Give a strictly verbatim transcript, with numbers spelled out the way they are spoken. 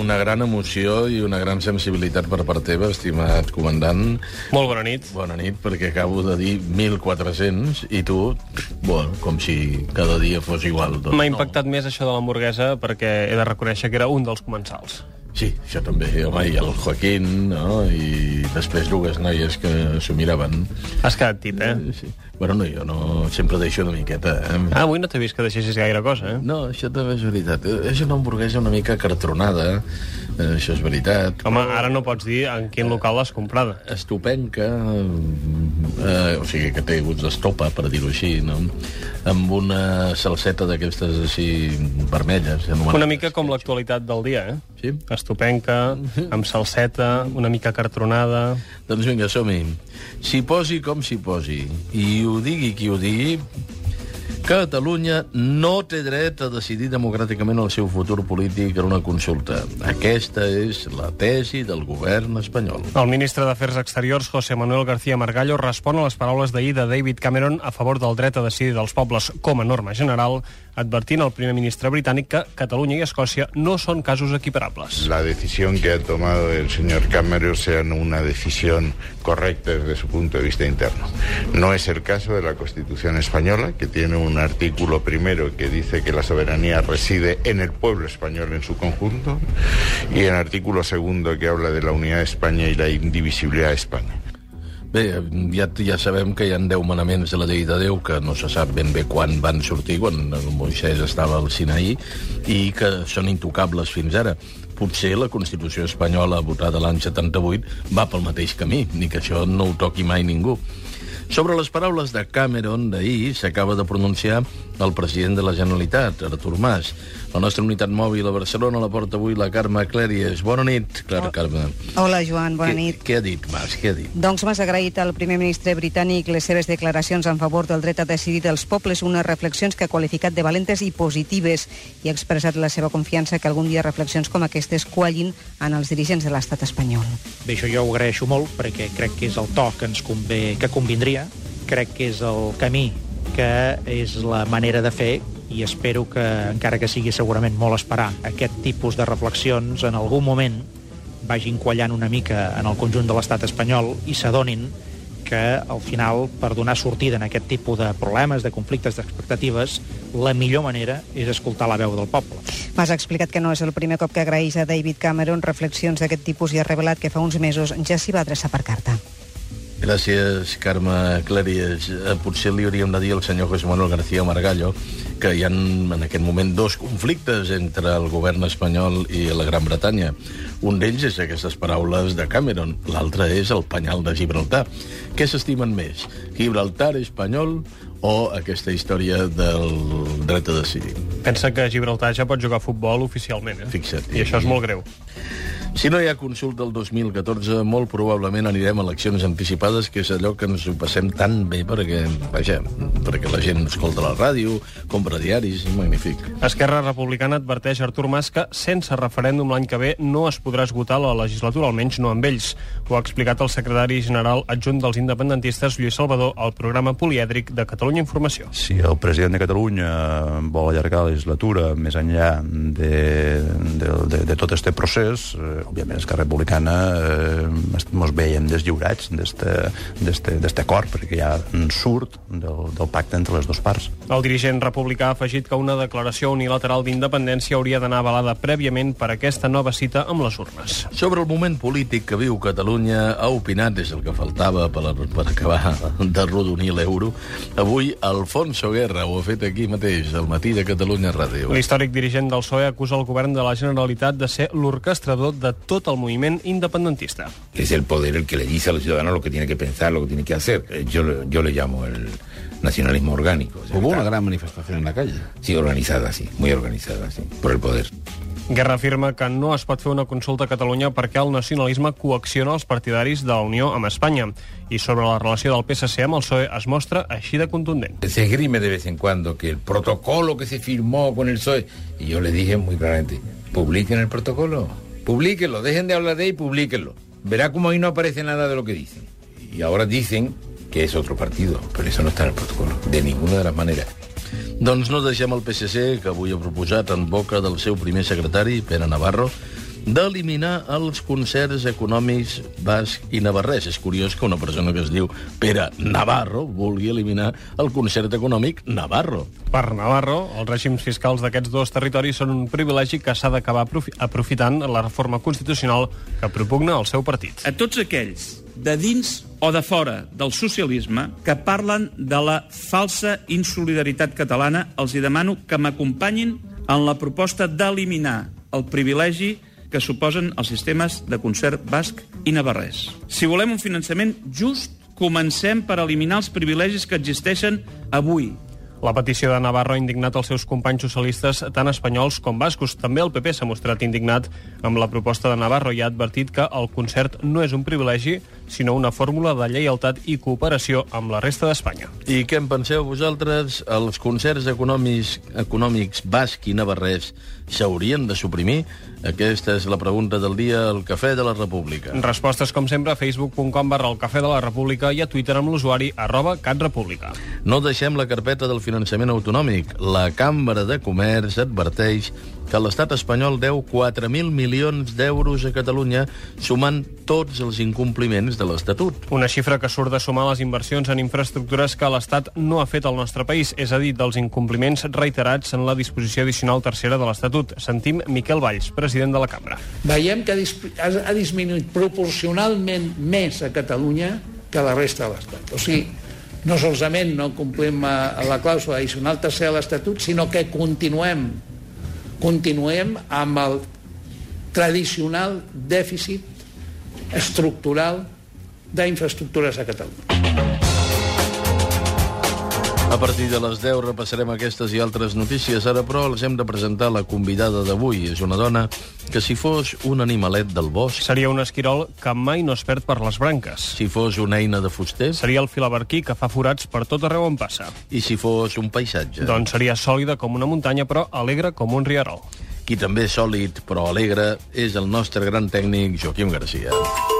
una gran emoció i una gran sensibilitat per part teva, estimat comandant. Molt bona nit. Bona nit, perquè acabo de dir mil quatre-cents i tu, bueno, com si cada dia fos igual. Doncs, M'ha impactat no. més això de l'hamburguesa perquè he de reconèixer que era un dels comensals. Sí, això també, home, i el Joaquín, no? I després dues noies que s'ho miraven. Has quedat tit, eh? Sí. Bueno, no, jo no, sempre deixo una miqueta, eh? Ah, avui no t'he vist que deixessis gaire cosa, eh? No, això també és veritat. És una hamburguesa una mica cartronada, eh, això és veritat. Home, ara no pots dir en quin local l'has comprada. Estopenca, eh, o sigui que té gust d'estopa, per dir-ho així, no? Amb una salseta d'aquestes així vermelles. Una mica com l'actualitat del dia, eh? Sí? Estopenca, amb salseta, una mica cartronada... Doncs vinga, som-hi. S'hi posi com s'hi posi, i ho digui qui ho digui, Catalunya no té dret a decidir democràticament el seu futur polític en una consulta. Aquesta és la tesi del govern espanyol. El ministre d'Afers Exteriors, José Manuel García Margallo, respon a les paraules d'ahir de David Cameron a favor del dret a decidir dels pobles com a norma general, advertint al primer ministre britànic que Catalunya i Escòcia no són casos equiparables. La decisión que ha tomado el señor Cameron sea una decisión correcta desde su punto de vista interno. No es el caso de la Constitución española, que tiene un artículo primero que dice que la soberanía reside en el pueblo español en su conjunto, y el artículo segundo que habla de la unidad de España y la indivisibilidad de España. Bé, ja, ja sabem que hi ha deu manaments de la llei de Déu que no se sap ben bé quan van sortir, quan Moisès estava al Sinaí, i que són intocables fins ara. Potser la Constitució espanyola, votada l'any setanta-vuit, va pel mateix camí, ni que això no ho toqui mai ningú. Sobre les paraules de Cameron d'ahir s'acaba de pronunciar el president de la Generalitat, Artur Mas. La nostra unitat mòbil a Barcelona la porta avui la Carme Clèries. Bona nit, Clara, Carme. Hola, Joan, bona què, nit. Què ha dit Mas? Què ha dit? Doncs Mas ha agraït al primer ministre britànic les seves declaracions en favor del dret a decidir dels pobles, unes reflexions que ha qualificat de valentes i positives, i ha expressat la seva confiança que algun dia reflexions com aquestes quallin en els dirigents de l'estat espanyol. Bé, això jo ho agraeixo molt, perquè crec que és el to que ens convé, que convindria. Crec que és el camí, que és la manera de fer, i espero que, encara que sigui segurament molt esperar, aquest tipus de reflexions en algun moment vagin quallant una mica en el conjunt de l'estat espanyol i s'adonin que, al final, per donar sortida en aquest tipus de problemes, de conflictes, d'expectatives, la millor manera és escoltar la veu del poble. Mas ha explicat que no és el primer cop que agraeix a David Cameron reflexions d'aquest tipus i ha revelat que fa uns mesos ja s'hi va adreçar per carta. Gràcies, Carme Clèries. Potser li hauríem de dir al senyor José Manuel García Margallo que hi ha en aquest moment dos conflictes entre el govern espanyol i la Gran Bretanya. Un d'ells és aquestes paraules de Cameron, l'altre és el penyal de Gibraltar. Què s'estimen més, Gibraltar espanyol o aquesta història del dret a decidir? Pensa que Gibraltar ja pot jugar a futbol oficialment, eh? Fixa't. I això és molt greu. Si no hi ha consulta el dos mil catorze, molt probablement anirem a eleccions anticipades, que és allò que ens ho passem tan bé perquè, vaja, perquè la gent escolta la ràdio, compra diaris, magnífic. Esquerra Republicana adverteix Artur Mas que sense referèndum l'any que ve no es podrà esgotar la legislatura, almenys no amb ells. Ho ha explicat el secretari general adjunt dels independentistes, Lluís Salvador, al programa polièdric de Catalunya Informació. Si el president de Catalunya vol allargar la legislatura més enllà de, de, de, de tot este procés, eh, òbviament Esquerra Republicana eh, ens veiem deslliurats d'este acord, perquè ja surt del, del pacte entre les dues parts. El dirigent republicà ha afegit que una declaració unilateral d'independència hauria d'anar avalada prèviament per aquesta nova cita amb les urnes. Sobre el moment polític que viu Catalunya ha opinat, des del que faltava per, per acabar de rodonir l'euro, avui Alfonso Guerra ho ha fet aquí mateix, al matí de Catalunya Ràdio. L'històric dirigent del P S O E acusa el govern de la Generalitat de ser l'orquestrador de tot el moviment independentista. Es el poder el que le dice a los ciudadanos lo que tiene que pensar, lo que tiene que hacer. Yo, yo le llamo el nacionalismo orgánico. O sea, Hubo está... una gran manifestación en la calle. Sí, organizada, sí, muy organizada, sí, por el poder. Guerra afirma que no es pot fer una consulta a Catalunya perquè el nacionalisme coacciona els partidaris de la Unió amb Espanya. I sobre la relació del P S C amb el P S O E es mostra així de contundent. Se esgrime de vez en cuando que el protocolo que se firmó con el P S O E, y yo le dije muy claramente, publiquen el protocolo, publíquenlo, dejen de hablar de él y publíquenlo. Verá cómo ahí no aparece nada de lo que dicen. Y ahora dicen que es otro partido, pero eso no está en el protocolo, de ninguna de las maneras. Doncs no deixem el P S C, que avui ha proposat en boca del seu primer secretari, Pere Navarro, d'eliminar els concerts econòmics basc i navarrès. És curiós que una persona que es diu Pere Navarro vulgui eliminar el concert econòmic navarro. Per Navarro, els règims fiscals d'aquests dos territoris són un privilegi que s'ha d'acabar aprofitant la reforma constitucional que propugna el seu partit. A tots aquells de dins o de fora del socialisme que parlen de la falsa insolidaritat catalana, els hi demano que m'acompanyin en la proposta d'eliminar el privilegi que suposen els sistemes de concert basc i navarrès. Si volem un finançament just, comencem per eliminar els privilegis que existeixen avui. La petició de Navarro ha indignat els seus companys socialistes, tant espanyols com bascos. També el P P s'ha mostrat indignat amb la proposta de Navarro i ha advertit que el concert no és un privilegi, sinó una fórmula de lleialtat i cooperació amb la resta d'Espanya. I què en penseu vosaltres? Els concerts econòmics, econòmics basc i navarrès s'haurien de suprimir? Aquesta és la pregunta del dia al Cafè de la República. Respostes, com sempre, a facebook punt com barra el Cafè de la República i a Twitter amb l'usuari arroba catrepública. No deixem la carpeta del finançament autonòmic. La Cambra de Comerç adverteix que l'estat espanyol deu quatre mil milions d'euros a Catalunya, sumant tots els incompliments de l'Estatut. Una xifra que surt de sumar les inversions en infraestructures que l'Estat no ha fet al nostre país, és a dir, dels incompliments reiterats en la disposició addicional tercera de l'Estatut. Sentim Miquel Valls, president de la Cambra. Veiem que ha disminuït proporcionalment més a Catalunya que a la resta de l'Estat. O sigui, no solament no complim la clàusula addicional tercera de l'Estatut, sinó que continuem continuem amb el tradicional dèficit estructural d'infraestructures a Catalunya. A partir de les deu repassarem aquestes i altres notícies. Ara, però, els hem de presentar la convidada d'avui. És una dona que, si fos un animalet del bosc... Seria un esquirol que mai no es perd per les branques. Si fos una eina de fuster... Seria el filaberquí que fa forats per tot arreu on passa. I si fos un paisatge? Doncs seria sòlida com una muntanya, però alegre com un rierol. Qui també és sòlid, però alegre, és el nostre gran tècnic Joaquim Garcia.